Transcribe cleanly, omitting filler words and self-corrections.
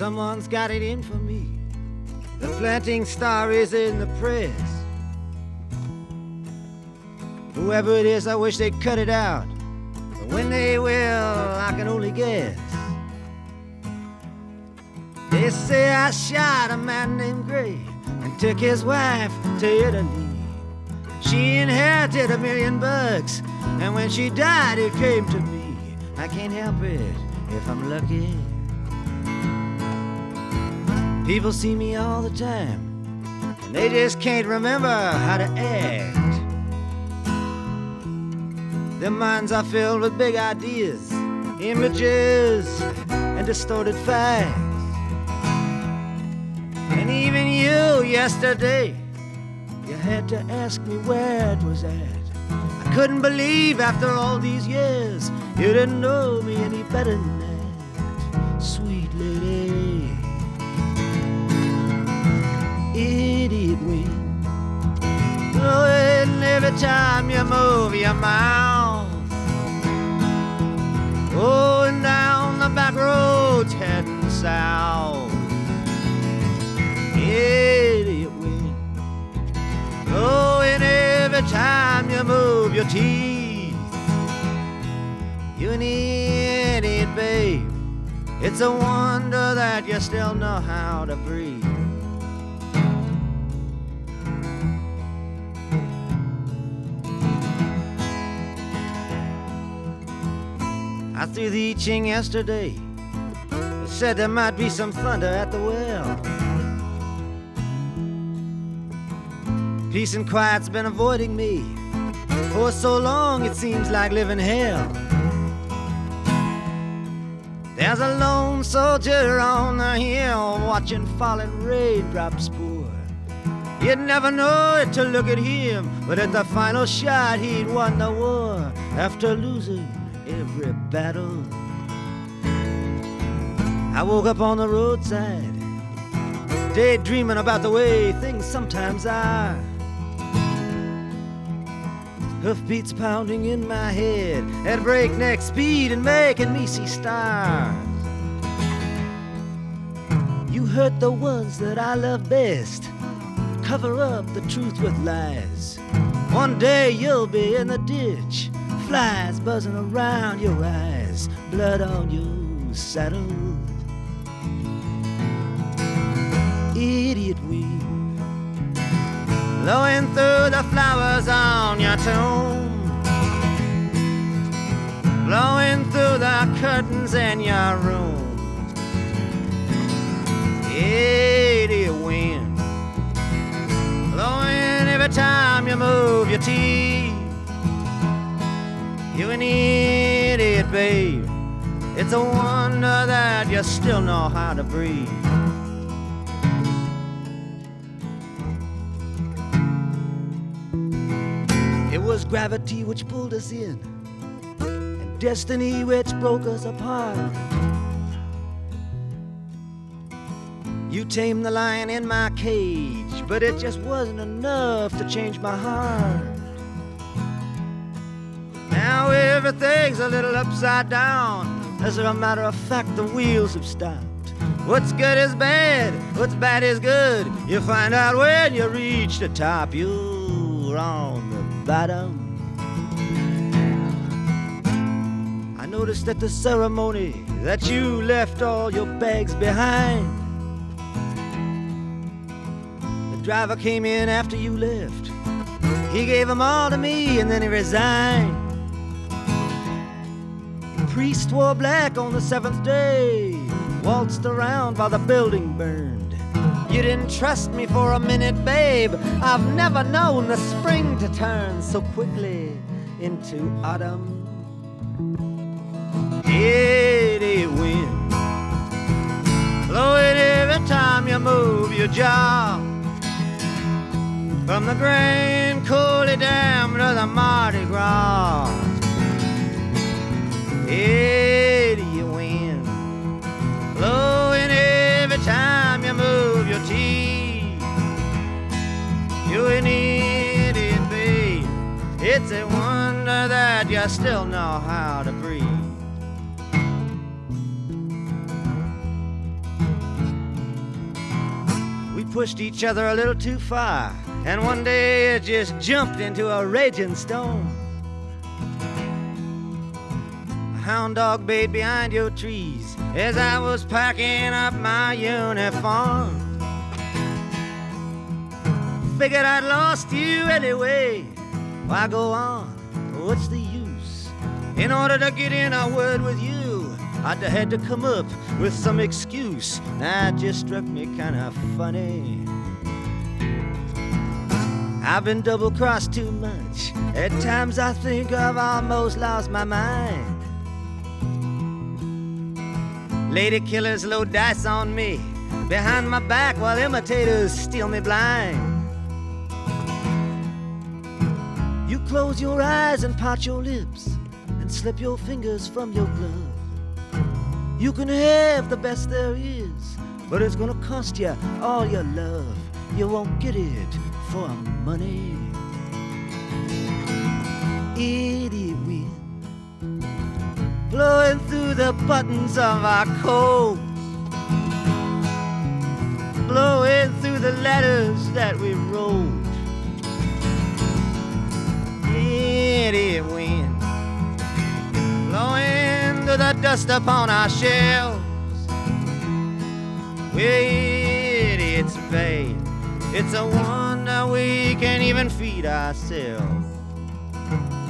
Someone's got it in for me. The planting star is in the press. Whoever it is, I wish they'd cut it out. But when they will, I can only guess. They say I shot a man named Gray and took his wife to Italy. She inherited $1 million, and when she died, it came to me. I can't help it if I'm lucky. People see me all the time, and they just can't remember how to act. Their minds are filled with big ideas, images, and distorted facts. And even you yesterday, you had to ask me where it was at. I couldn't believe after all these years you didn't know me any better than that, sweet lady. Idiot wind blowing every time you move your mouth, going down the back roads heading south. Idiot wind blowing every time you move your teeth. You an idiot, babe. It's a wonder that you still know how to breathe. I threw the I Ching yesterday. They said there might be some thunder at the well. Peace and quiet's been avoiding me. For so long it seems like living hell. There's a lone soldier on the hill watching falling raindrops pour. You'd never know it to look at him, but at the final shot he'd won the war after losing every battle. I woke up on the roadside, daydreaming about the way things sometimes are. Hoofbeats pounding in my head at breakneck speed and making me see stars. You hurt the ones that I love best, cover up the truth with lies. One day you'll be in the ditch, flies buzzing around your eyes, blood on your saddle. Idiot wind blowing through the flowers on your tomb, blowing through the curtains in your room. Idiot wind blowing every time you move your teeth. You an idiot, babe. It's a wonder that you still know how to breathe. It was gravity which pulled us in, and destiny which broke us apart. You tamed the lion in my cage, but it just wasn't enough to change my heart. Now everything's a little upside down. As a matter of fact, the wheels have stopped. What's good is bad, what's bad is good. You find out when you reach the top. You're on the bottom. I noticed at the ceremony that you left all your bags behind. The driver came in after you left. He gave them all to me and then he resigned. The priest wore black on the seventh day, waltzed around while the building burned. You didn't trust me for a minute, babe. I've never known the spring to turn so quickly into autumn. Idiot wind blowing every time you move your jaw, from the Grand Coulee Dam to the Mardi Gras. Idiot wind blowing every time you move your teeth. You're an idiot, babe. It's a wonder that you still know how to breathe. pushed each other a little too far, and one day it just jumped into a raging storm. A hound dog bayed behind your trees as I was packing up my uniform. Figured I'd lost you anyway. Why go on? What's the use? In order to get in a word with you, I'd had to come up with some excuse. That just struck me kind of funny. I've been double-crossed too much. At times I think I've almost lost my mind. Lady killers load dice on me behind my back while imitators steal me blind. You close your eyes and part your lips and slip your fingers from your glove. You can have the best there is, but it's gonna cost you all your love. You won't get it for money. Idiot wind blowing through the buttons of our coats, blowing through the letters that we wrote. Idiot wind blowing through the dust upon our shelves. We're idiots, babe. It's a wonder we can't even feed ourselves.